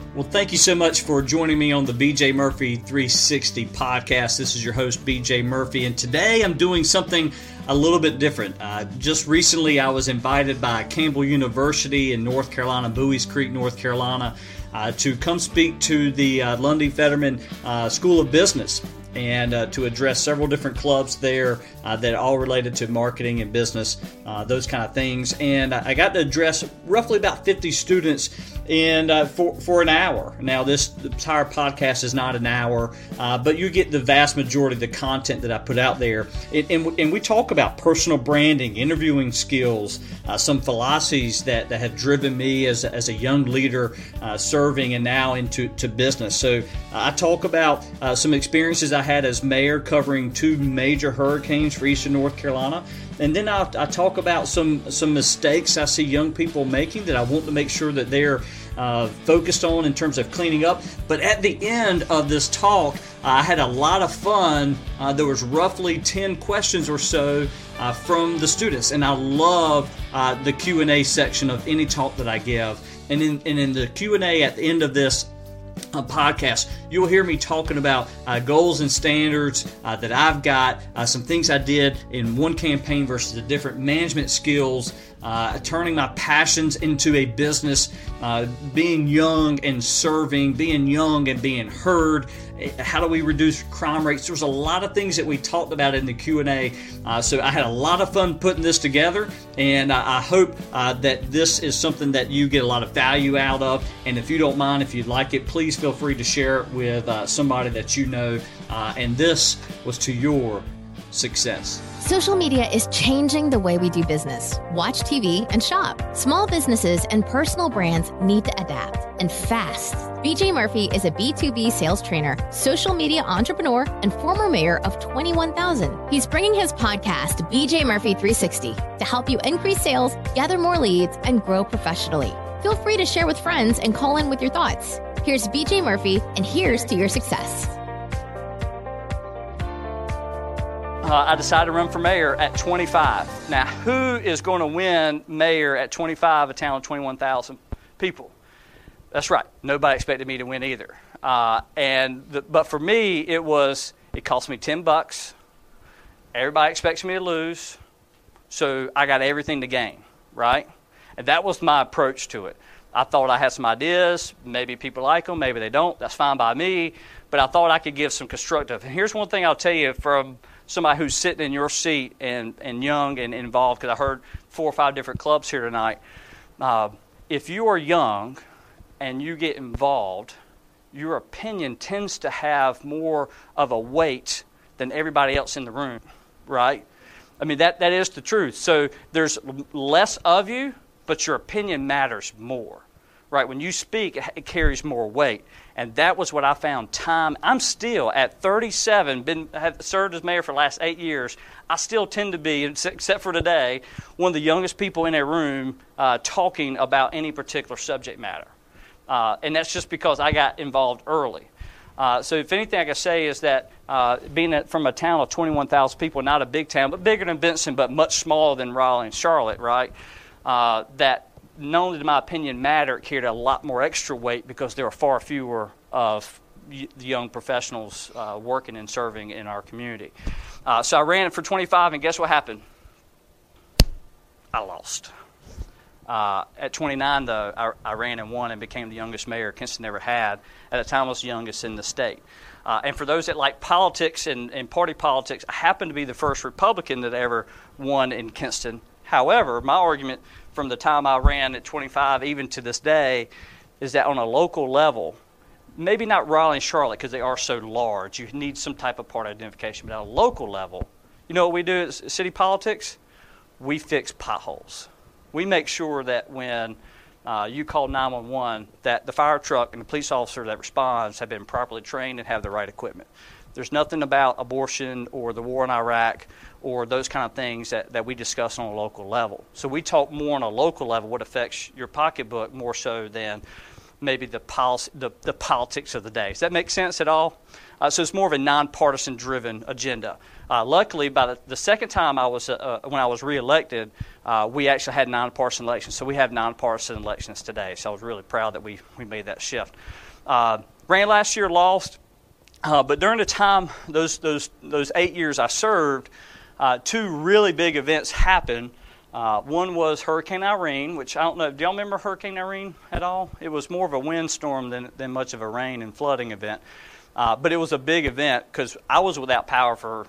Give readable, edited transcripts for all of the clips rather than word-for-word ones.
Well, thank you so much for joining me on the BJ Murphy 360 podcast. This is your host, BJ Murphy, and today I'm doing something a little bit different. Just recently, I was invited by Campbell University in North Carolina, Bowie's Creek, North Carolina, to come speak to the Lundy Fetterman School of Business and to address several different clubs there that are all related to marketing and business, those kind of things. And I got to address roughly about 50 students for an hour. Now, this entire podcast is not an hour, but you get the vast majority of the content that I put out there. And we talk about personal branding, interviewing skills, some philosophies that have driven me as a young leader serving and now into business. So I talk about some experiences I had as mayor covering two major hurricanes for Eastern North Carolina. And then I talk about some mistakes I see young people making that I want to make sure that they're focused on in terms of cleaning up. But at the end of this talk, I had a lot of fun. There was roughly 10 questions or so from the students, and I love the Q&A section of any talk that I give. And in the Q&A at the end of this podcast, you'll hear me talking about goals and standards that I've got, some things I did in one campaign versus the different management skills, turning my passions into a business, being young and serving, being young and being heard. How do we reduce crime rates? There was a lot of things that we talked about in the Q&A, so I had a lot of fun putting this together, and I hope that this is something that you get a lot of value out of. And if you don't mind, if you'd like it, please feel free to share it with somebody that you know, and this was to your success. Social media is changing the way we do business, watch TV, and shop. Small businesses and personal brands need to adapt, and fast. BJ Murphy is a B2B sales trainer, social media entrepreneur, and former mayor of 21,000. He's bringing his podcast, BJ Murphy 360, to help you increase sales, gather more leads, and grow professionally. Feel free to share with friends and call in with your thoughts. Here's BJ Murphy, and here's to your success. I decided to run for mayor at 25. Now, who is going to win mayor at 25, a town of 21,000 people? That's right. Nobody expected me to win either. But for me, it cost me $10. Everybody expects me to lose, so I got everything to gain, right? And that was my approach to it. I thought I had some ideas. Maybe people like them, maybe they don't. That's fine by me. But I thought I could give some constructive. And here's one thing I'll tell you from somebody who's sitting in your seat and young and involved, because I heard 4 or 5 different clubs here tonight. If you are young and you get involved, your opinion tends to have more of a weight than everybody else in the room, right? I mean, that is the truth. So there's less of you, but your opinion matters more, right? When you speak, it carries more weight. And that was what I found time. I'm still, at 37, have served as mayor for the last 8 years, I still tend to be, except for today, one of the youngest people in a room talking about any particular subject matter. And that's just because I got involved early. So if anything I can say is that being from a town of 21,000 people, not a big town, but bigger than Benson, but much smaller than Raleigh and Charlotte, right, that not only did my opinion matter, it carried a lot more extra weight because there were far fewer of the young professionals working and serving in our community. So I ran it for 25, and guess what happened? I lost. At 29, though, I ran and won and became the youngest mayor Kinston ever had. At the time, I was the youngest in the state. And for those that like politics and party politics, I happened to be the first Republican that ever won in Kinston. However, my argument from the time I ran at 25, even to this day, is that on a local level, maybe not Raleigh and Charlotte because they are so large, you need some type of party identification, but at a local level, you know what we do at city politics? We fix potholes. We make sure that when you call 911, that the fire truck and the police officer that responds have been properly trained and have the right equipment. There's nothing about abortion or the war in Iraq or those kind of things that we discuss on a local level. So we talk more on a local level, what affects your pocketbook more so than maybe the politics of the day. Does that make sense at all? So it's more of a nonpartisan driven agenda. Luckily, by the second time when I was reelected, we actually had nonpartisan elections. So we have nonpartisan elections today. So I was really proud that we made that shift. Ran last year, lost. But during the time, those 8 years I served, two really big events happened. One was Hurricane Irene, which I don't know, do y'all remember Hurricane Irene at all? It was more of a windstorm than much of a rain and flooding event. But it was a big event because I was without power for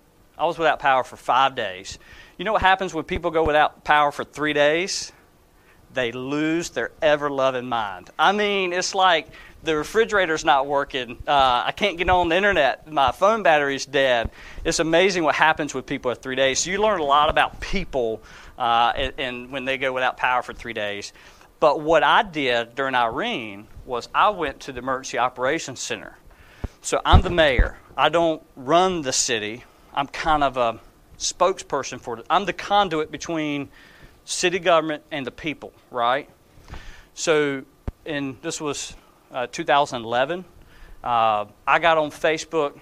5 days. You know what happens when people go without power for 3 days? They lose their ever-loving mind. I mean, it's like the refrigerator's not working. I can't get on the internet. My phone battery's dead. It's amazing what happens with people at 3 days. So you learn a lot about people and when they go without power for 3 days. But what I did during Irene was I went to the Emergency Operations Center. So I'm the mayor. I don't run the city. I'm kind of a spokesperson for it. I'm the conduit between city government and the people, right? So this was 2011. I got on Facebook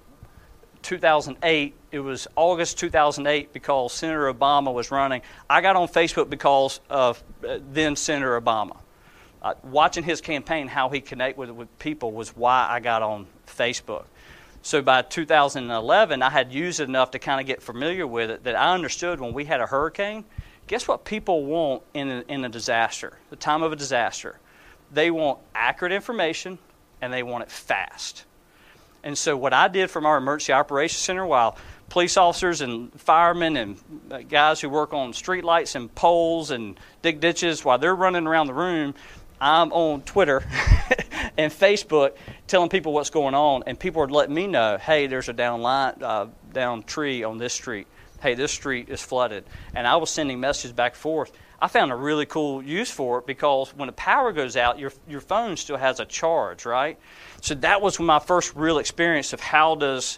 2008. It was August 2008 because Senator Obama was running. I got on Facebook because of then Senator Obama. Watching his campaign, how he connected with people was why I got on Facebook. So by 2011, I had used it enough to kind of get familiar with it that I understood when we had a hurricane, guess what people want in a disaster, the time of a disaster? They want accurate information, and they want it fast. And so what I did from our Emergency Operations Center, while police officers and firemen and guys who work on street lights and poles and dig ditches, while they're running around the room, I'm on Twitter and Facebook telling people what's going on, and people are letting me know, hey, there's a down tree on this street. Hey, this street is flooded. And I was sending messages back and forth. I found a really cool use for it because when the power goes out, your phone still has a charge, right? So that was my first real experience of how does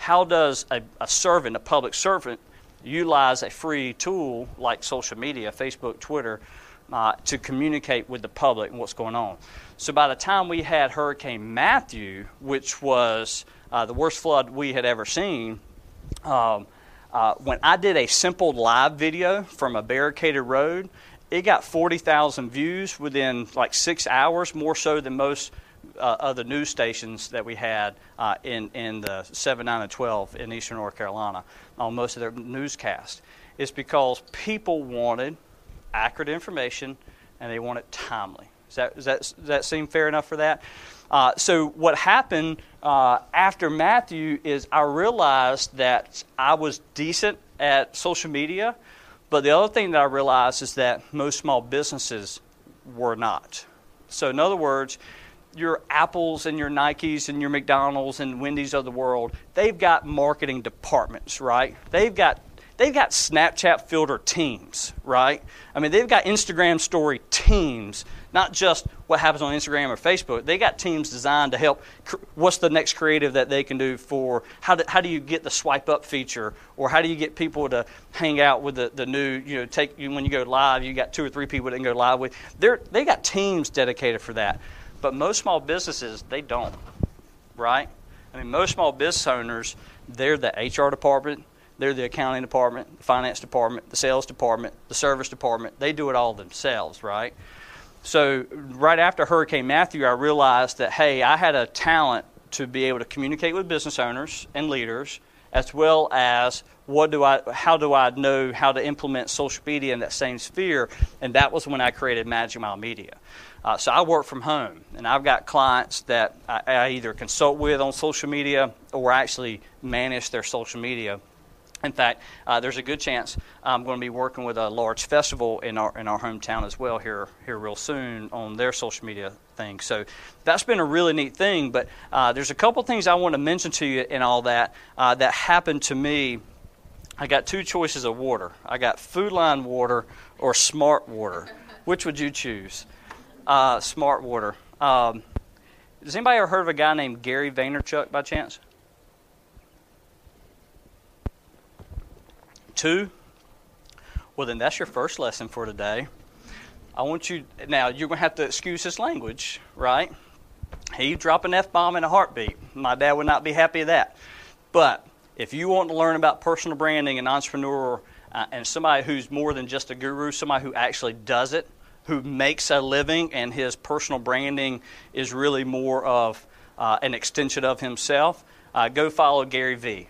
a servant, a public servant, utilize a free tool like social media, Facebook, Twitter, to communicate with the public and what's going on. So by the time we had Hurricane Matthew, which was the worst flood we had ever seen, when I did a simple live video from a barricaded road, it got 40,000 views within like 6 hours, more so than most of the news stations that we had in the 7, 9, and 12 in eastern North Carolina on most of their newscasts. It's because people wanted accurate information and they want it timely. Does that seem fair enough for that? So what happened after Matthew is I realized that I was decent at social media, but the other thing that I realized is that most small businesses were not. So in other words, your Apples and your Nikes and your McDonald's and Wendy's of the world, they've got marketing departments, right? They've got Snapchat filter teams, right? I mean, they've got Instagram story teams, not just what happens on Instagram or Facebook. They got teams designed to help. What's the next creative that they can do for how do you get the swipe up feature, or how do you get people to hang out with the new, when you go live, you got 2 or 3 people that can go live with. They got teams dedicated for that. But most small businesses, they don't, right? I mean, most small business owners, they're the HR department, they're the accounting department, the finance department, the sales department, the service department. They do it all themselves, right? So right after Hurricane Matthew, I realized that, hey, I had a talent to be able to communicate with business owners and leaders, as well as how do I know how to implement social media in that same sphere, and that was when I created Magic Mile Media. So I work from home, and I've got clients that I either consult with on social media or actually manage their social media. In fact, there's a good chance I'm going to be working with a large festival in our hometown as well here real soon on their social media thing. So that's been a really neat thing. But there's a couple things I want to mention to you in all that that happened to me. I got 2 choices of water. I got Food Line water or Smart water. Which would you choose? Smart water. Has anybody ever heard of a guy named Gary Vaynerchuk by chance? 2? Well, then that's your first lesson for today. I want you, now you're going to have to excuse his language, right? He'd drop an F-bomb in a heartbeat. My dad would not be happy with that. But if you want to learn about personal branding and entrepreneur and somebody who's more than just a guru, somebody who actually does it, who makes a living, and his personal branding is really more of an extension of himself, go follow Gary Vee,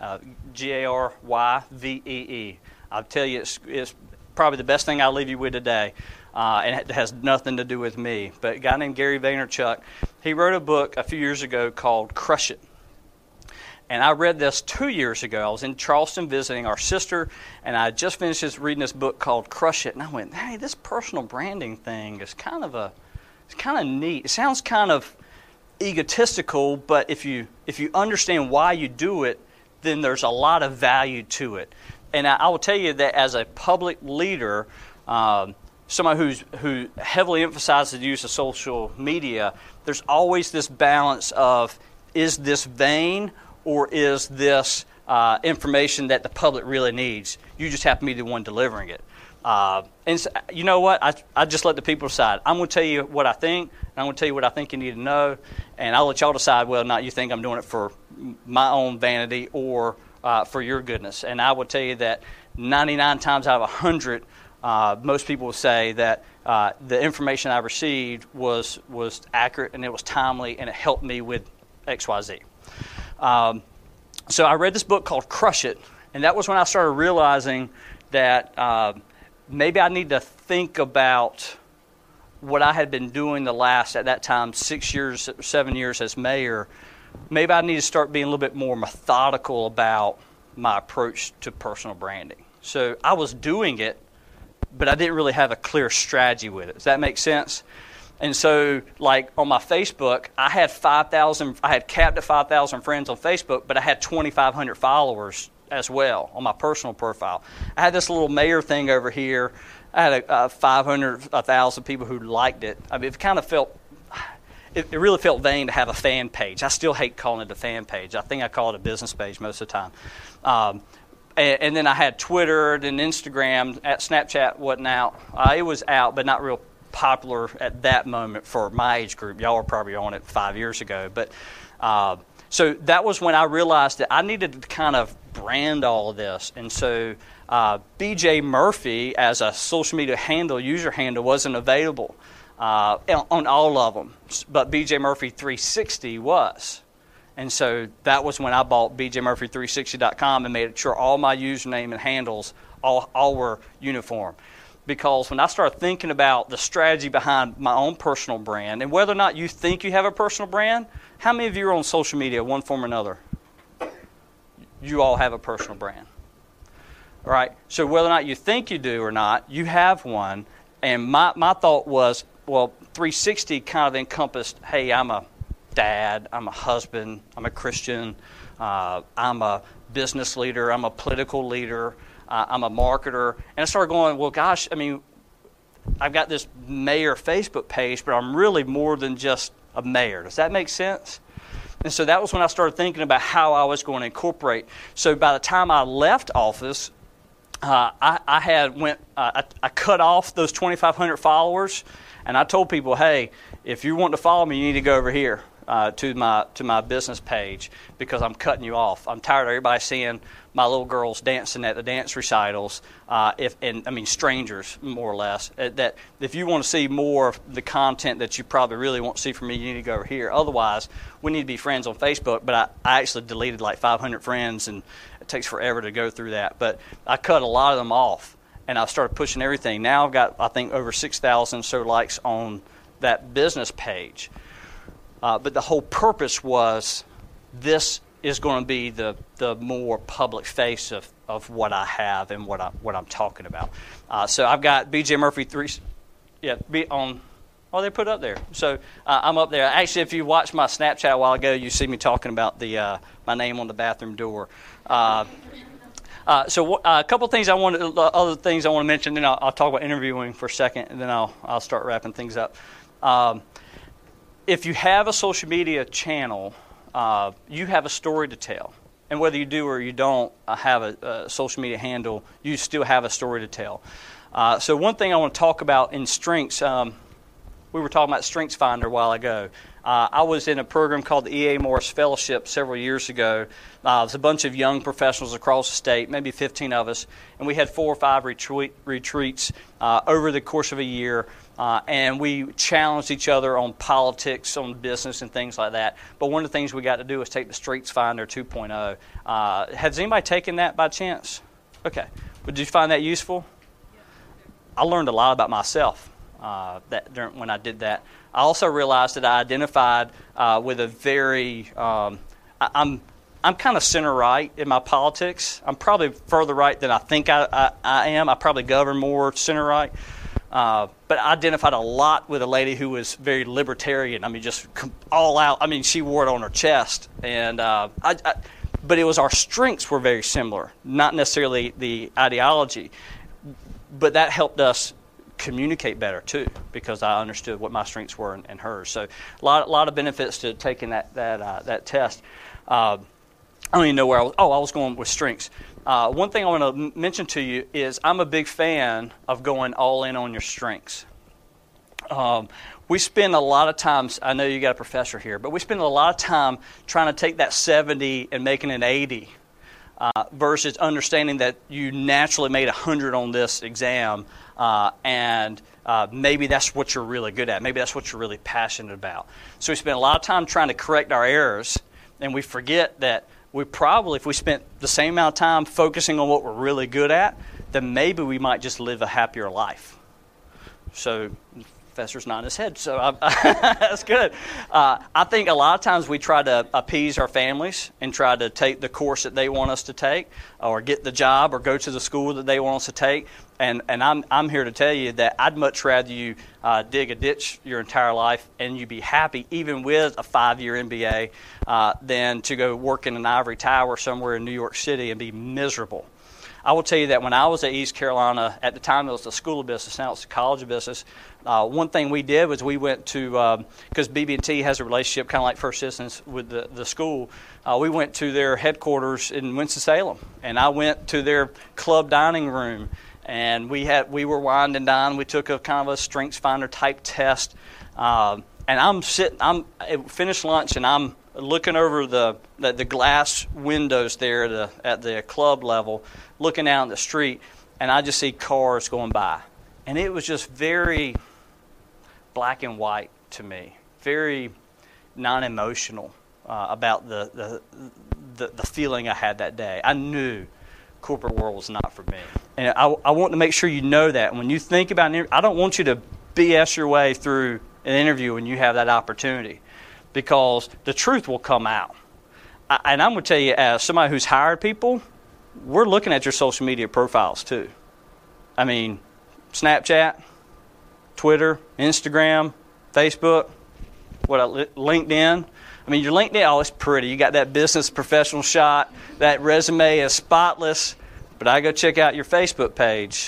Garyvee. I'll tell you, it's probably the best thing I'll leave you with today, and it has nothing to do with me. But a guy named Gary Vaynerchuk, he wrote a book a few years ago called Crush It. And I read this 2 years ago. I was in Charleston visiting our sister, and I just finished reading this book called Crush It. And I went, hey, this personal branding thing is kind of neat. It sounds kind of egotistical, but if you understand why you do it, then there's a lot of value to it. And I will tell you that as a public leader, somebody who heavily emphasizes the use of social media, there's always this balance of, is this vain or is this information that the public really needs? You just happen to be the one delivering it. And so, you know what? I just let the people decide. I'm going to tell you what I think, and I'm going to tell you what I think you need to know, and I'll let y'all decide whether or not you think I'm doing it for my own vanity or for your goodness. And I will tell you that 99 times out of 100, most people will say that the information I received was accurate and it was timely and it helped me with XYZ. So I read this book called Crush It, and that was when I started realizing that maybe I need to think about what I had been doing the last, at that time, 7 years as mayor. Maybe I need to start being a little bit more methodical about my approach to personal branding. So I was doing it, but I didn't really have a clear strategy with it. Does that make sense? And so, like, on my Facebook, I had capped at 5,000 friends on Facebook, but I had 2,500 followers as well on my personal profile. I had this little mayor thing over here. I had 500, 1,000 people who liked it. I mean, it kind of felt, it really felt vain to have a fan page. I still hate calling it a fan page. I think I call it a business page most of the time. And then I had Twitter and Instagram. Snapchat wasn't out. It was out, but not real popular at that moment for my age group. Y'all were probably on it 5 years ago. But so that was when I realized that I needed to kind of brand all of this. And so BJ Murphy as a social media user handle wasn't available on all of them. But BJ Murphy 360 was. And so that was when I bought bjmurphy360.com and made sure all my username and handles all were uniform. Because when I started thinking about the strategy behind my own personal brand, and whether or not you think you have a personal brand, how many of you are on social media, one form or another? You all have a personal brand. All right? So whether or not you think you do or not, you have one. And my thought was, well, 360 kind of encompassed, hey, I'm a dad, I'm a husband, I'm a Christian, I'm a business leader, I'm a political leader, I'm a marketer. And I started going, well, gosh, I mean, I've got this mayor Facebook page, but I'm really more than just a mayor. Does that make sense? And so that was when I started thinking about how I was going to incorporate. So by the time I left office, I cut off those 2,500 followers, and I told people, hey, if you want to follow me, you need to go over here to my business page because I'm cutting you off. I'm tired of everybody seeing my little girls dancing at the dance recitals, strangers more or less. That if you want to see more of the content that you probably really want to see from me, you need to go over here. Otherwise, we need to be friends on Facebook. But I actually deleted like 500 friends, and it takes forever to go through that. But I cut a lot of them off, and I started pushing everything. Now I've got, I think, over 6,000 so likes on that business page. But the whole purpose was this is going to be the more public face of what I have and what I'm talking about. So I've got BJ Murphy 3. Yeah, they put it up there. So I'm up there. Actually, if you watched my Snapchat a while ago, you see me talking about my name on the bathroom door. So a couple things other things I want to mention. Then I'll talk about interviewing for a second, and then I'll start wrapping things up. If you have a social media channel, you have a story to tell. And whether you do or you don't have a social media handle, you still have a story to tell. So one thing I want to talk about in strengths, we were talking about StrengthsFinder a while ago. I was in a program called the E.A. Morris Fellowship several years ago. It was a bunch of young professionals across the state, maybe 15 of us, and we had 4 or 5 retreats over the course of a year, and we challenged each other on politics, on business, and things like that. But one of the things we got to do was take the StrengthsFinder 2.0. Has anybody taken that by chance? Okay. Did you find that useful? I learned a lot about myself when I did that. I also realized that I identified with a very I'm kind of center right in my politics. I'm probably further right than I think I am. I probably govern more center right. But I identified a lot with a lady who was very libertarian. I mean, just all out. I mean, she wore it on her chest. And but it was our strengths were very similar, not necessarily the ideology. But that helped us communicate better too, because I understood what my strengths were and hers. So a lot of benefits to taking that test. I don't even know where I was. I was going with strengths. One thing I want to mention to you is I'm a big fan of going all in on your strengths. We spend a lot of times, I know you got a professor here, but we spend a lot of time trying to take that 70 and making it 80 versus understanding that you naturally made 100 on this exam and maybe that's what you're really good at. Maybe that's what you're really passionate about. So we spend a lot of time trying to correct our errors, and we forget that we probably, if we spent the same amount of time focusing on what we're really good at, then maybe we might just live a happier life. So the professor's nodding his head, so that's good. I think a lot of times we try to appease our families and try to take the course that they want us to take, or get the job or go to the school that they want us to take. And I'm here to tell you that I'd much rather you dig a ditch your entire life and you be happy even with a 5-year MBA than to go work in an ivory tower somewhere in New York City and be miserable. I will tell you that when I was at East Carolina, at the time it was the School of Business, now it's the College of Business, one thing we did was we went to, because BB&T has a relationship kind of like First Citizens with the school, we went to their headquarters in Winston-Salem, and I went to their club dining room, and we were wined and dined. We took a kind of a StrengthsFinder type test, and I'm finished lunch, and I'm looking over the glass windows there at the club level, looking out in the street, and I just see cars going by. And it was just very black and white to me, very non-emotional about the feeling I had that day. I knew corporate world was not for me. And I want to make sure you know that. When you think about an interview, I don't want you to BS your way through an interview when you have that opportunity, because the truth will come out. And I'm going to tell you, as somebody who's hired people, we're looking at your social media profiles too. I mean, Snapchat, Twitter, Instagram, Facebook, LinkedIn. I mean, your LinkedIn, it's pretty. You got that business professional shot. That resume is spotless. But I go check out your Facebook page.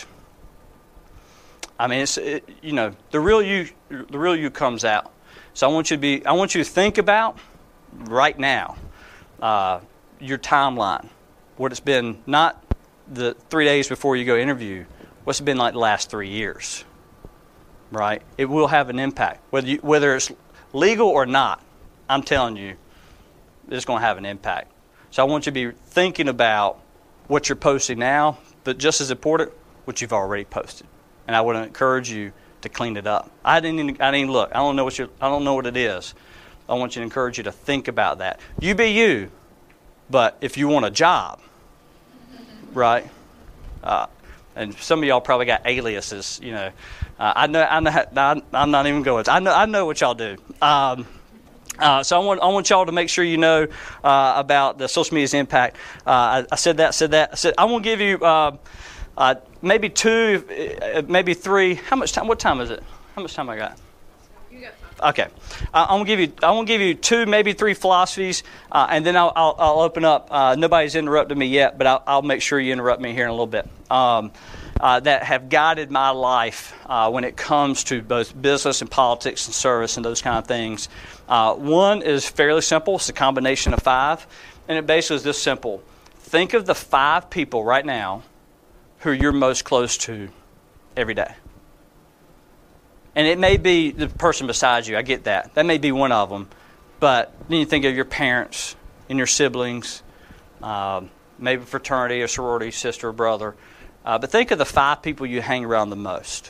I mean, the real you comes out. So I want you to think about right now your timeline. What it's been, not the 3 days before you go interview. What's it been like the last 3 years? Right? It will have an impact, whether it's legal or not. I'm telling you, it's going to have an impact. So I want you to be thinking about what you're posting now, but just as important, what you've already posted. And I would encourage you to clean it up. I didn't even look. I don't know what it is. I want you to encourage you to think about that. You be you, but if you want a job, right? And some of y'all probably got aliases. I know. I'm not even going. I know what y'all do. So I want y'all to make sure you know about the social media's impact. I said that. I said I'm going to give you maybe 2, maybe 3. How much time? What time is it? How much time I got? You got time. Okay. I'm going to give you 2, maybe 3 philosophies, and then I'll open up. Nobody's interrupted me yet, but I'll make sure you interrupt me here in a little bit. That have guided my life when it comes to both business and politics and service and those kind of things. One is fairly simple. It's a combination of 5. And it basically is this simple. Think of the 5 people right now who you're most close to every day. And it may be the person beside you. I get that. That may be one of them. But then you think of your parents and your siblings, maybe fraternity or sorority, sister or brother. But think of the 5 people you hang around the most.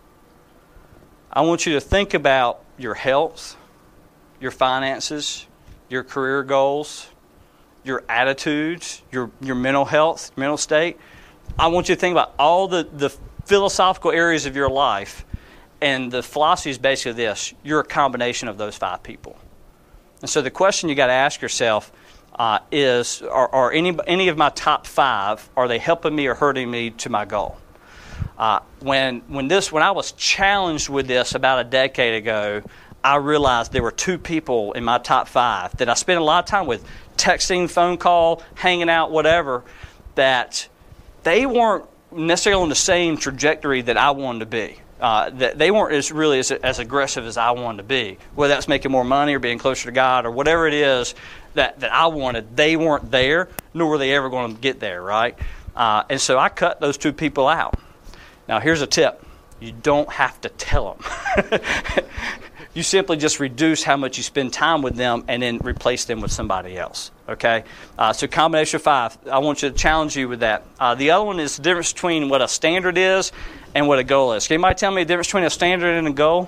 I want you to think about your health, your finances, your career goals, your attitudes, your mental health, mental state. I want you to think about all the philosophical areas of your life. And the philosophy is basically this: you're a combination of those 5 people. And so the question you got to ask yourself is, are any of my top 5, are they helping me or hurting me to my goal? When I was challenged with this about a decade ago, I realized there were 2 people in my top 5 that I spent a lot of time with, texting, phone call, hanging out, whatever, that they weren't necessarily on the same trajectory that I wanted to be. That they weren't as aggressive as I wanted to be. Whether that's making more money or being closer to God or whatever it is that I wanted, they weren't there, nor were they ever going to get there, right? And so I cut those 2 people out. Now, here's a tip. You don't have to tell them. You simply just reduce how much you spend time with them and then replace them with somebody else, okay? So combination of 5. I want you to challenge you with that. The other one is the difference between what a standard is and what a goal is. Can anybody tell me the difference between a standard and a goal?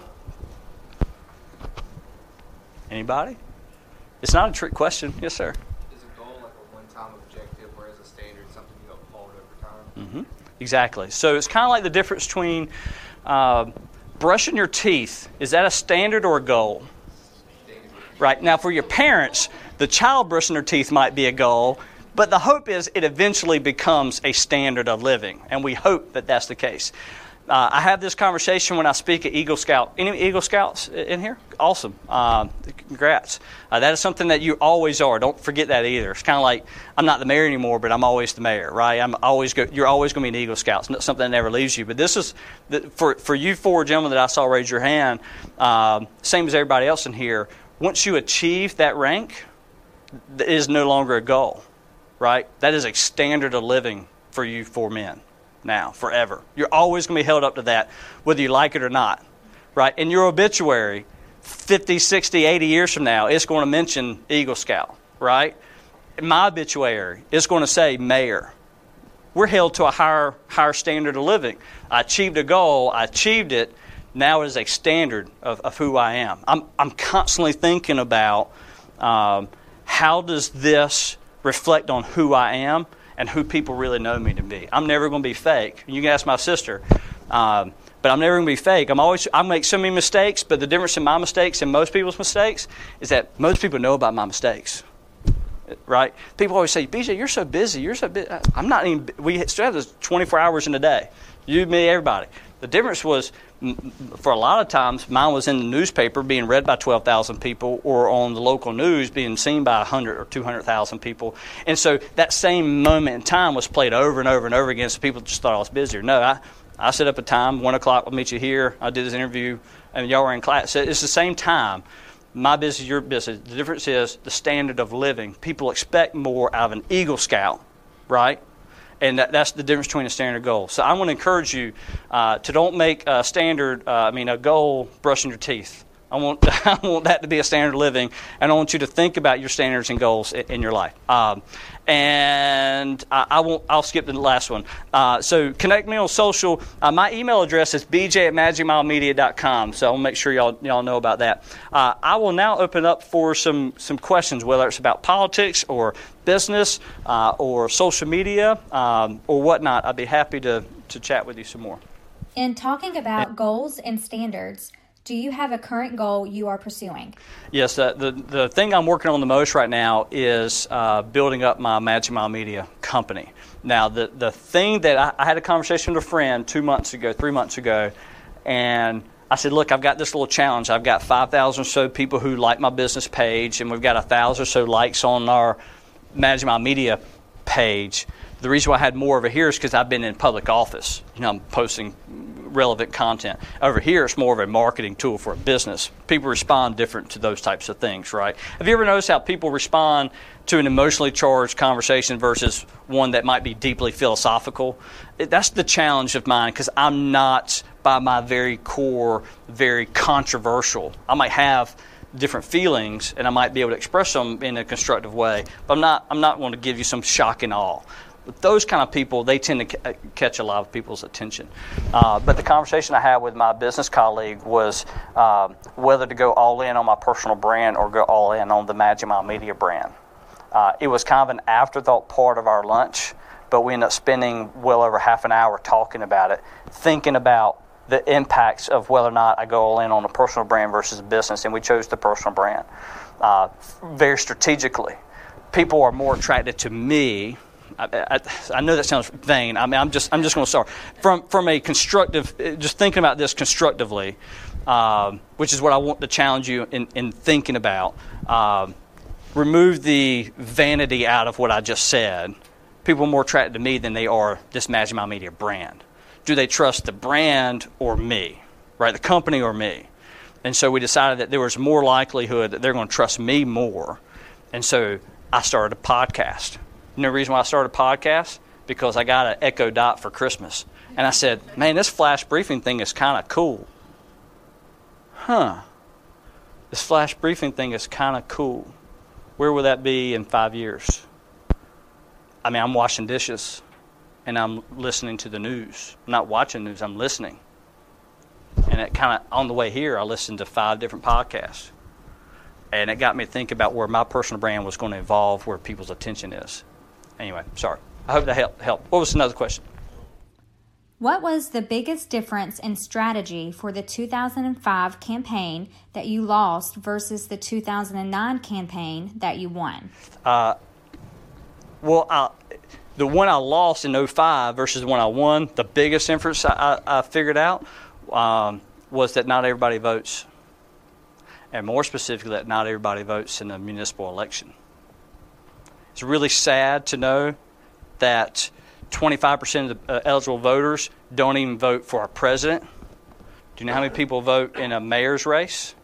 Anybody? It's not a trick question. Yes, sir. Is a goal like a one-time objective, whereas a standard is something you uphold over time? Mm-hmm. Exactly. So it's kind of like the difference between brushing your teeth. Is that a standard or a goal? Right. Now, for your parents, the child brushing their teeth might be a goal, but the hope is it eventually becomes a standard of living, and we hope that that's the case. I have this conversation when I speak at Eagle Scout. Any Eagle Scouts in here? Awesome. Congrats. That is something that you always are. Don't forget that either. It's kind of like I'm not the mayor anymore, but I'm always the mayor, right? You're always going to be an Eagle Scout. It's something that never leaves you. But this is, for you 4 gentlemen that I saw raise your hand, same as everybody else in here, once you achieve that rank, it is no longer a goal, right? That is a standard of living for you 4 men. Now, forever. You're always going to be held up to that, whether you like it or not, right? In your obituary, 50, 60, 80 years from now, it's going to mention Eagle Scout, right? In my obituary, it's going to say mayor. We're held to a higher standard of living. I achieved a goal. I achieved it. Now it is a standard of who I am. I'm constantly thinking about how does this reflect on who I am and who people really know me to be. I'm never going to be fake. You can ask my sister. But I'm never going to be fake. I make so many mistakes, but the difference in my mistakes and most people's mistakes is that most people know about my mistakes. Right? People always say, BJ, you're so busy. You're so busy. I'm not even, we still have this 24 hours in a day. You, me, everybody. The difference was, for a lot of times, mine was in the newspaper being read by 12,000 people or on the local news being seen by 100 or 200,000 people. And so that same moment in time was played over and over and over again, so people just thought I was busier. No, I set up a time, 1 o'clock, I'll meet you here. I did this interview, and y'all were in class. So it's the same time. My business, your business. The difference is the standard of living. People expect more out of an Eagle Scout, right? And that's the difference between a standard and a goal. So I want to encourage you to don't make a goal brushing your teeth. I want that to be a standard of living, and I want you to think about your standards and goals in your life. I'll skip the last one. So connect me on social. My email address is bj@magicmilemedia.com. So I'll make sure y'all know about that. I will now open up for some questions, whether it's about politics or business or social media or whatnot. I'd be happy to chat with you some more. In talking about goals and standards, do you have a current goal you are pursuing? Yes, the thing I'm working on the most right now is building up my Magic Mile Media company. Now, the thing that I had a conversation with a friend 3 months ago, and I said, look, I've got this little challenge. I've got 5,000 or so people who like my business page, and we've got 1,000 or so likes on our Magic Mile Media page. The reason why I had more over here is because I've been in public office. I'm posting relevant content. Over here, it's more of a marketing tool for a business. People respond different to those types of things, right? Have you ever noticed how people respond to an emotionally charged conversation versus one that might be deeply philosophical? That's the challenge of mine, because I'm not, by my very core, very controversial. I might have different feelings, and I might be able to express them in a constructive way, but I'm not going to give you some shock and awe. But those kind of people, they tend to catch a lot of people's attention. But the conversation I had with my business colleague was whether to go all in on my personal brand or go all in on the Magic Mile Media brand. It was kind of an afterthought part of our lunch, but we ended up spending well over half an hour talking about it, thinking about the impacts of whether or not I go all in on a personal brand versus a business, and we chose the personal brand very strategically. People are more attracted to me. I know that sounds vain. I mean, I'm just going to start from a constructive. Just thinking about this constructively, which is what I want to challenge you in thinking about. Remove the vanity out of what I just said. People are more attracted to me than they are this Magic Mile Media brand. Do they trust the brand or me, right? The company or me? And so we decided that there was more likelihood that they're going to trust me more. And so I started a podcast. You know the reason why I started a podcast? Because I got an Echo Dot for Christmas. And I said, man, this flash briefing thing is kind of cool. This flash briefing thing is kind of cool. Where will that be in 5 years? I mean, I'm washing dishes. And I'm listening to the news. I'm not watching news, I'm listening. And it kind of, on the way here, I listened to 5 different podcasts. And it got me to think about where my personal brand was going to evolve, where people's attention is. Anyway, sorry. I hope that helped. What was another question? What was the biggest difference in strategy for the 2005 campaign that you lost versus the 2009 campaign that you won? The one I lost in 05 versus the one I won, the biggest difference I figured out was that not everybody votes. And more specifically, that not everybody votes in a municipal election. It's really sad to know that 25% of the eligible voters don't even vote for our president. Do you know how many people vote in a mayor's race?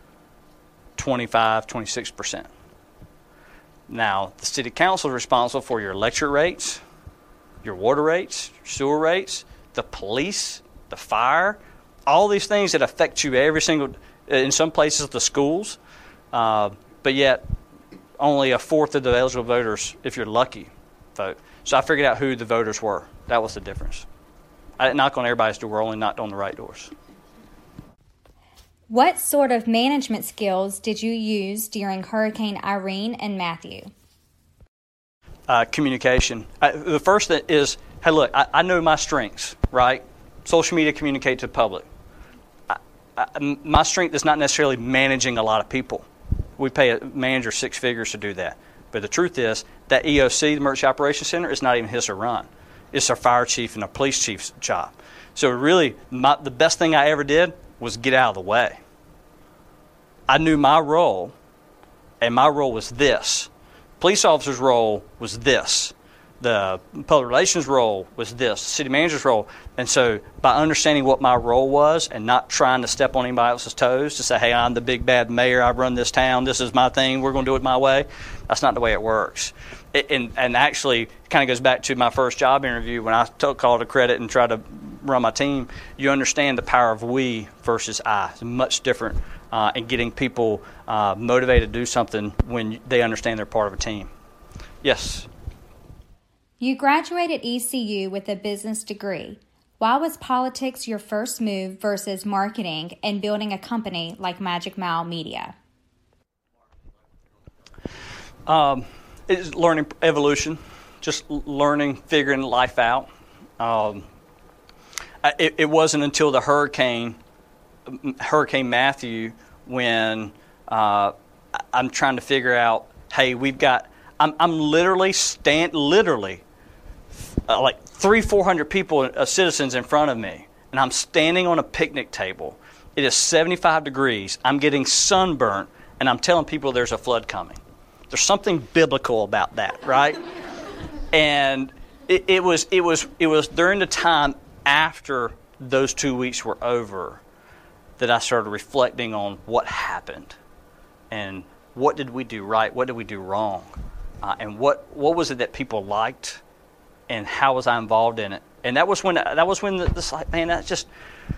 26%. Now, the city council is responsible for your electric rates, your water rates, your sewer rates, the police, the fire, all these things that affect you every single, in some places, the schools, but yet only a fourth of the eligible voters, if you're lucky, vote. So I figured out who the voters were. That was the difference. I didn't knock on everybody's door, only knocked on the right doors. What sort of management skills did you use during Hurricane Irene and Matthew? Communication. The first thing is, hey, look, I know my strengths, right? Social media, communicate to the public. My strength is not necessarily managing a lot of people. We pay a manager 6 figures to do that. But the truth is, that EOC, the Emergency Operations Center, is not even his to run. It's our fire chief and our police chief's job. So really, the best thing I ever did was get out of the way. I knew my role, and my role was this. Police officer's role was this. The public relations role was this. The city manager's role. And so by understanding what my role was and not trying to step on anybody else's toes to say, hey, I'm the big bad mayor, I run this town, this is my thing, we're going to do it my way, that's not the way it works. And actually, it kind of goes back to my first job interview when I took call to credit and tried to run my team. You understand the power of we versus I. It's much different in getting people motivated to do something when they understand they're part of a team. Yes? You graduated ECU with a business degree. Why was politics your first move versus marketing and building a company like Magic Mile Media? It's learning evolution, just learning, figuring life out. It wasn't until the Hurricane Matthew when I'm trying to figure out, hey, I'm literally like 300-400 people, citizens in front of me, and I'm standing on a picnic table. It is 75 degrees. I'm getting sunburnt, and I'm telling people there's a flood coming. There's something biblical about that, right? And it was during the time after those 2 weeks were over that I started reflecting on what happened and what did we do right, what did we do wrong, and what was it that people liked, and how was I involved in it. And that was when this, like, man, that's just,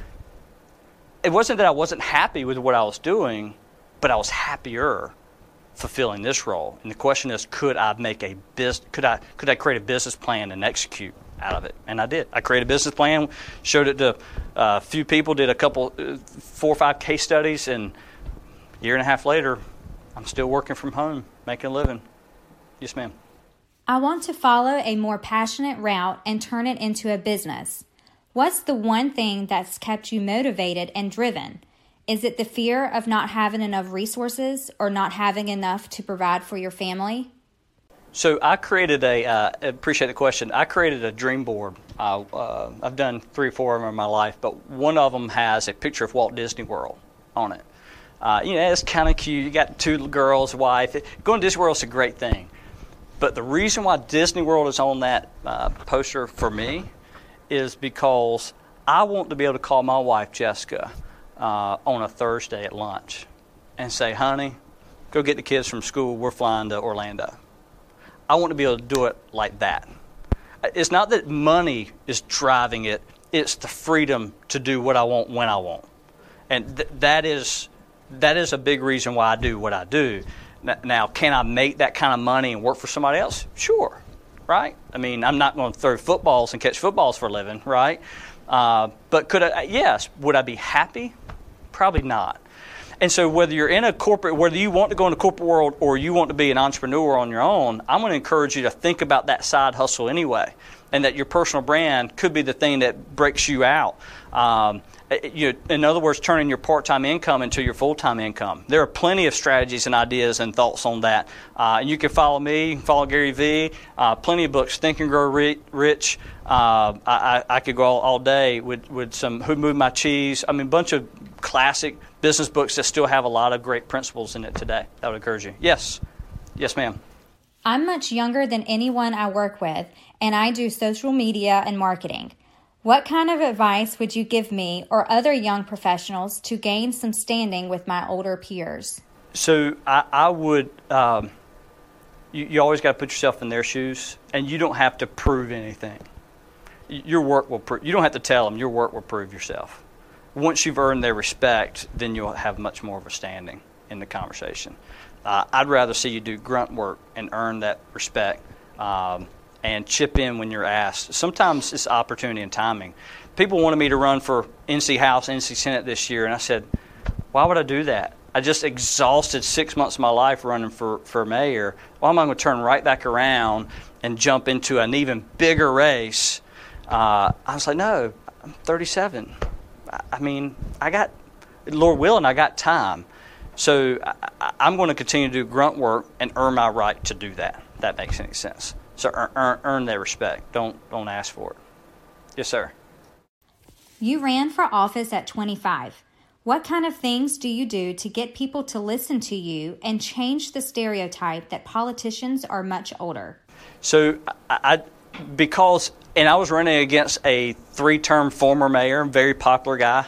it wasn't that I wasn't happy with what I was doing, but I was happier fulfilling this role. And the question is, could I create a business plan and execute out of it? And I did. I created a business plan, showed it to a few people, did a couple, 4 or 5 case studies, and a year and a half later, I'm still working from home, making a living. Yes, ma'am. I want to follow a more passionate route and turn it into a business. What's the one thing that's kept you motivated and driven? Is it the fear of not having enough resources or not having enough to provide for your family? So I created appreciate the question. I created a dream board. I've done 3 or 4 of them in my life, but one of them has a picture of Walt Disney World on it. It's kind of cute. You got 2 girls, wife. Going to Disney World is a great thing. But the reason why Disney World is on that poster for me is because I want to be able to call my wife, Jessica, on a Thursday at lunch and say, honey, go get the kids from school. We're flying to Orlando. I want to be able to do it like that. It's not that money is driving it. It's the freedom to do what I want when I want. And that is a big reason why I do what I do. Now, can I make that kind of money and work for somebody else? Sure, right? I mean, I'm not going to throw footballs and catch footballs for a living, right? But could I? Yes. Would I be happy? Probably not. And so whether you're in a corporate, whether you want to go in the corporate world or you want to be an entrepreneur on your own, I'm going to encourage you to think about that side hustle anyway, and that your personal brand could be the thing that breaks you out. In other words, turning your part-time income into your full-time income. There are plenty of strategies and ideas and thoughts on that. You can follow me, you can follow Gary Vee, plenty of books, Think and Grow Rich. I could go all day with some Who Moved My Cheese. I mean, a bunch of classic business books that still have a lot of great principles in it today. That would encourage you. Yes. Yes, ma'am. I'm much younger than anyone I work with, and I do social media and marketing. What kind of advice would you give me or other young professionals to gain some standing with my older peers? So I would, you always got to put yourself in their shoes, and you don't have to prove anything. Your work will prove, you don't have to tell them, your work will prove yourself. Once you've earned their respect, then you'll have much more of a standing in the conversation. I'd rather see you do grunt work and earn that respect, and chip in when you're asked. Sometimes it's opportunity and timing. People wanted me to run for NC House, NC Senate this year, and I said, why would I do that? I just exhausted 6 months of my life running for mayor. Why am I going to turn right back around and jump into an even bigger race? I was like, no, I'm 37. I mean, I got, Lord willing, I got time. So I'm going to continue to do grunt work and earn my right to do that. If that makes any sense. So earn their respect. Don't ask for it. Yes, sir. You ran for office at 25. What kind of things do you do to get people to listen to you and change the stereotype that politicians are much older? So I was running against a 3-term former mayor, very popular guy,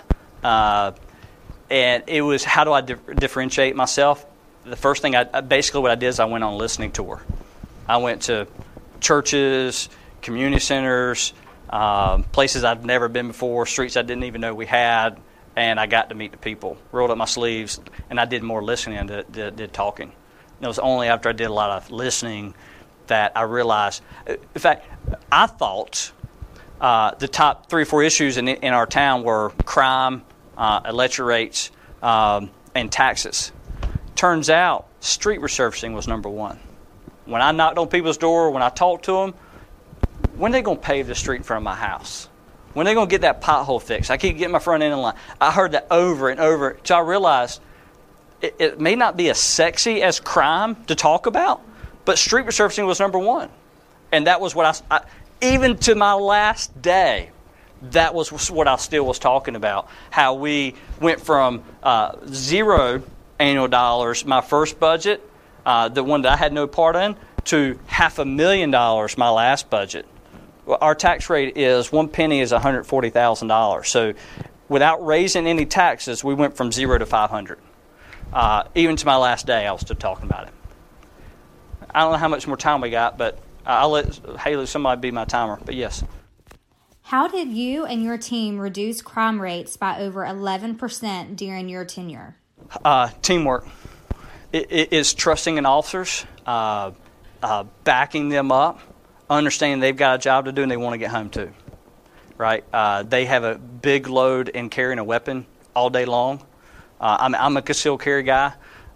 and it was how do I differentiate myself? The first thing basically what I did is I went on a listening tour. I went to churches, community centers, places I'd never been before, streets I didn't even know we had, and I got to meet the people. Rolled up my sleeves, and I did more listening than did talking. And it was only after I did a lot of listening that I realized. In fact, I thought the top 3 or 4 issues in our town were crime, electric rates, and taxes. Turns out, street resurfacing was number 1. When I knocked on people's door, when I talked to them, when are they going to pave the street in front of my house? When are they going to get that pothole fixed? I keep getting my front end in line. I heard that over and over until I realized it may not be as sexy as crime to talk about, but street resurfacing was number 1. And that was what I even to my last day, that was what I still was talking about, how we went from $0 annual dollars, my first budget, the one that I had no part in, to $500,000 my last budget. our tax rate is 1 penny is $140,000. So without raising any taxes, we went from 0 to 500. Even to my last day, I was still talking about it. I don't know how much more time we got, but I'll let Haley, somebody be my timer. But yes. How did you and your team reduce crime rates by over 11% during your tenure? Teamwork. It's trusting in officers, backing them up, understanding they've got a job to do and they want to get home too. Right? They have a big load in carrying a weapon all day long. I'm a concealed carry guy,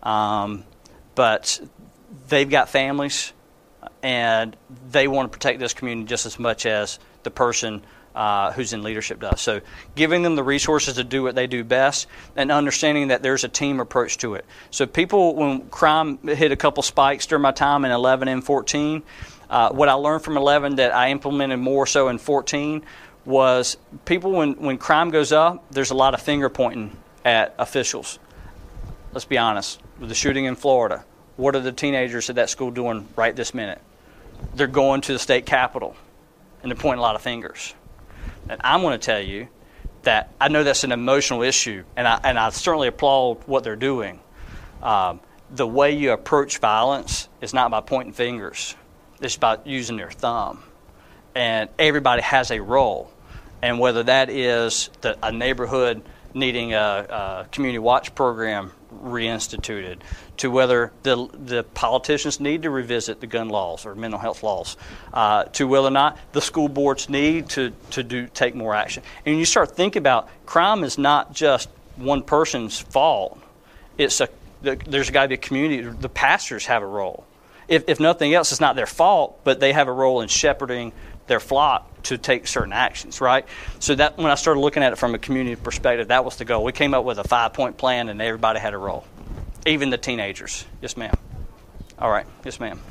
but they've got families, and they want to protect this community just as much as the person who's in leadership does. So giving them the resources to do what they do best and understanding that there's a team approach to it. So people, when crime hit a couple spikes during my time in 11 and 14, what I learned from 11 that I implemented more so in 14 was people, when crime goes up, there's a lot of finger pointing at officials. Let's be honest. With the shooting in Florida, what are the teenagers at that school doing right this minute? They're going to the state capitol, and they're pointing a lot of fingers. And I'm going to tell you that I know that's an emotional issue, and I certainly applaud what they're doing. The way you approach violence is not by pointing fingers. It's about using their thumb. And everybody has a role. And whether that is a neighborhood needing a community watch program reinstituted, to whether the politicians need to revisit the gun laws or mental health laws, to whether or not the school boards need to take more action. And you start thinking about crime is not just one person's fault. There's got to be a community. The pastors have a role. If nothing else, it's not their fault, but they have a role in shepherding their flock to take certain actions, right? So that when I started looking at it from a community perspective, that was the goal. We came up with a 5-point plan, and everybody had a role, even the teenagers. Yes, ma'am. All right. Yes, ma'am.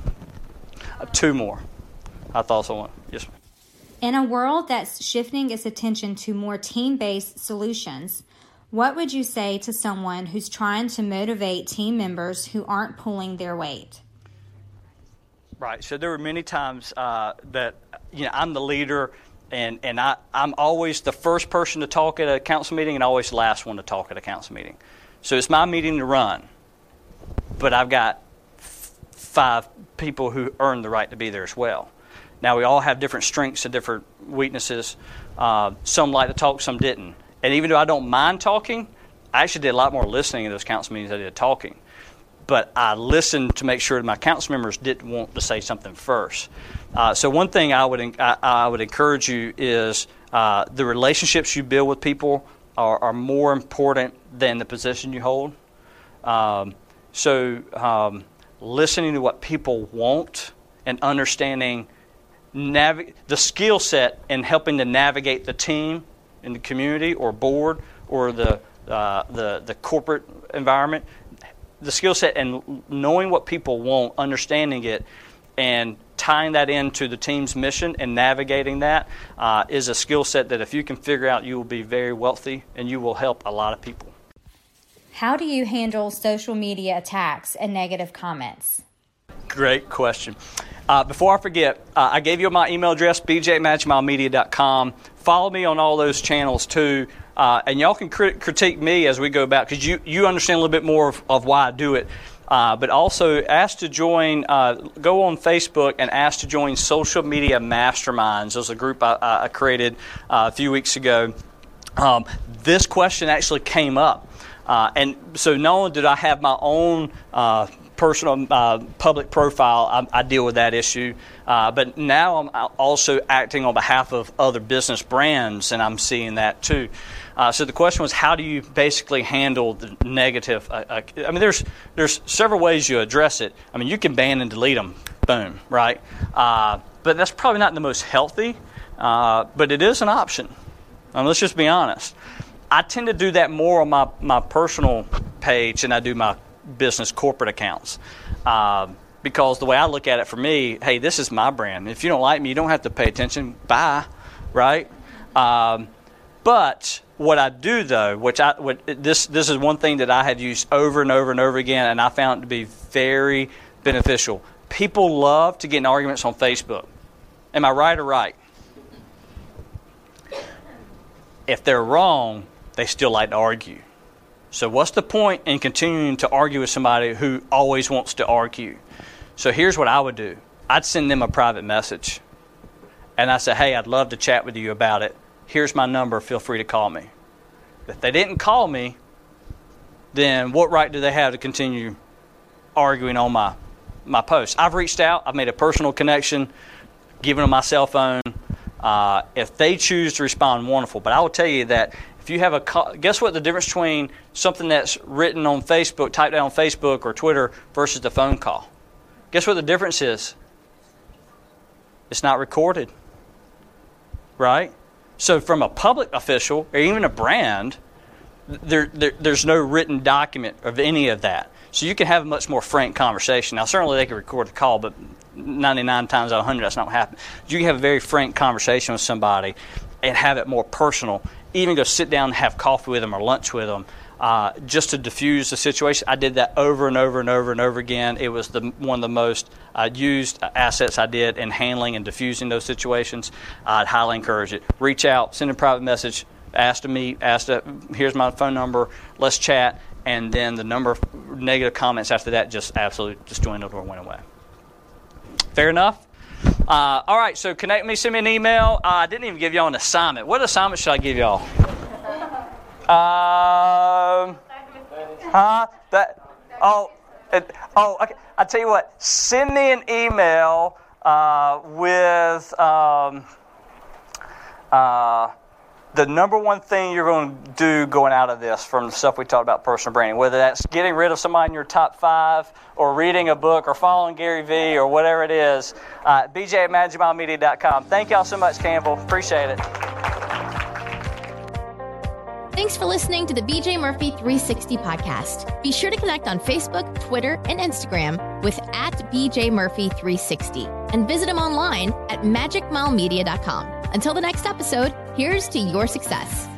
2 more. I thought so. One. Yes, ma'am. In a world that's shifting its attention to more team-based solutions, what would you say to someone who's trying to motivate team members who aren't pulling their weight? Right. So there were many times that I'm the leader, and I'm always the first person to talk at a council meeting and always the last one to talk at a council meeting. So it's my meeting to run, but I've got 5 people who earn the right to be there as well. Now, we all have different strengths and different weaknesses. Some like to talk, some didn't. And even though I don't mind talking, I actually did a lot more listening in those council meetings than I did talking. But I listened to make sure that my council members didn't want to say something first. So one thing I would encourage you is the relationships you build with people are more important than the position you hold. So listening to what people want and understanding the skill set in helping to navigate the team in the community or board or the corporate environment. The skill set and knowing what people want, understanding it, and tying that into the team's mission and navigating that is a skill set that if you can figure out, you will be very wealthy and you will help a lot of people. How do you handle social media attacks and negative comments? Great question. Before I forget, I gave you my email address, bj@magicmilemedia.com. Follow me on all those channels too. And y'all can critique me as we go about, because you understand a little bit more of why I do it. But also ask to join, go on Facebook and ask to join Social Media Masterminds. There's a group I created a few weeks ago. This question actually came up. And so not only did I have my own personal public profile, I deal with that issue. But now I'm also acting on behalf of other business brands, and I'm seeing that too. So the question was, how do you basically handle the negative? I mean, there's several ways you address it. I mean, you can ban and delete them, boom, right? But that's probably not the most healthy, but it is an option. Let's just be honest. I tend to do that more on my personal page than I do my business corporate accounts. Because the way I look at it, for me, hey, this is my brand. If you don't like me, you don't have to pay attention. Bye, right? But what I do, though, this is one thing that I have used over and over and over again, and I found it to be very beneficial. People love to get in arguments on Facebook. Am I right or right? if they're wrong, they still like to argue. So what's the point in continuing to argue with somebody who always wants to argue? So here's what I would do. I'd send them a private message. And I say, hey, I'd love to chat with you about it. Here's my number. Feel free to call me. If they didn't call me, then what right do they have to continue arguing on my post? I've reached out. I've made a personal connection, given them my cell phone. If they choose to respond, wonderful. But I will tell you that if you have a call, guess what the difference between something that's written on Facebook, typed out on Facebook or Twitter versus the phone call? Guess what the difference is? It's not recorded, right? So from a public official or even a brand, there's no written document of any of that. So you can have a much more frank conversation. Now, certainly they can record the call, but 99 times out of 100, that's not what happens. You can have a very frank conversation with somebody and have it more personal. Even go sit down and have coffee with them or lunch with them just to diffuse the situation. I did that over and over and over and over again. It was one of the most used assets I did in handling and diffusing those situations. I'd highly encourage it. Reach out, send a private message, ask to meet, here's my phone number, let's chat, and then the number of negative comments after that just absolutely just dwindled or went away. Fair enough? All right, so connect me, send me an email. I didn't even give y'all an assignment. What assignment should I give y'all? Okay. I tell you what, send me an email with the number one thing you're going to do going out of this from the stuff we talked about personal branding, whether that's getting rid of somebody in your top 5 or reading a book or following Gary Vee or whatever it is, bj@magicmilemedia.com. Thank y'all so much, Campbell. Appreciate it. Thanks for listening to the BJ Murphy 360 podcast. Be sure to connect on Facebook, Twitter, and Instagram with @BJMurphy360 and visit him online at magicmilemedia.com. Until the next episode, here's to your success.